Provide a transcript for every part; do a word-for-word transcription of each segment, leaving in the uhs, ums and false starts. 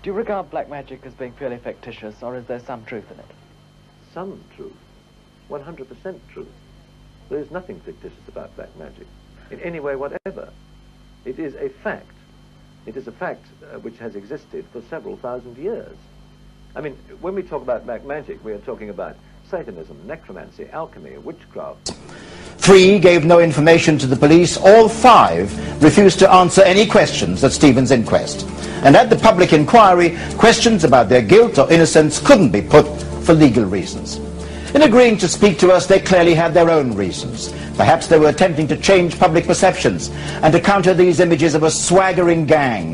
Do you regard black magic as being purely fictitious, or is there some truth in it? Some truth. one hundred percent truth. There is nothing fictitious about black magic, in any way whatever. It is a fact. It is a fact uh, which has existed for several thousand years. I mean, when we talk about black magic, we are talking about Satanism, necromancy, alchemy, witchcraft. Three gave no information to the police. All five refused to answer any questions at Stephen's inquest. And at the public inquiry, questions about their guilt or innocence couldn't be put for legal reasons. In agreeing to speak to us, they clearly had their own reasons. Perhaps they were attempting to change public perceptions and to counter these images of a swaggering gang.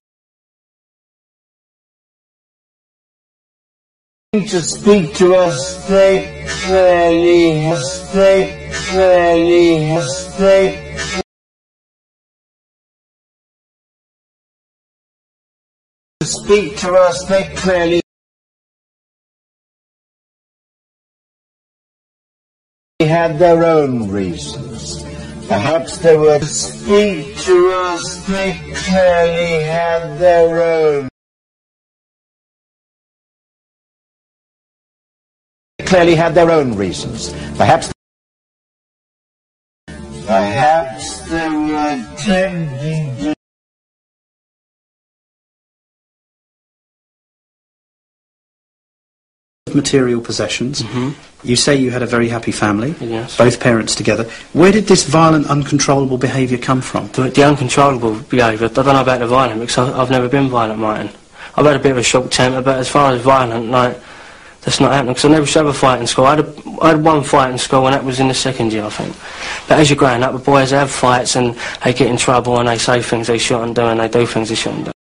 To speak to us, they clearly, they clearly, they to speak to us, they clearly had their own reasons. Perhaps they were to speak to us, they clearly had their own. Clearly had their own reasons. Perhaps Perhaps they were attempting to material possessions. Mm-hmm. You say you had a very happy family, yes. Both parents together. Where did this violent, uncontrollable behaviour come from? The, the uncontrollable behaviour, I don't know about the violent, because I, I've never been violent, Martin. I've had a bit of a short temper, but as far as violent, like, that's not happening, because I never used to have a fight in school. I had, a, I had one fight in school, and that was in the second year, I think. But as you're growing up, the boys have fights, and they get in trouble, and they say things they shouldn't do, and they do things they shouldn't do.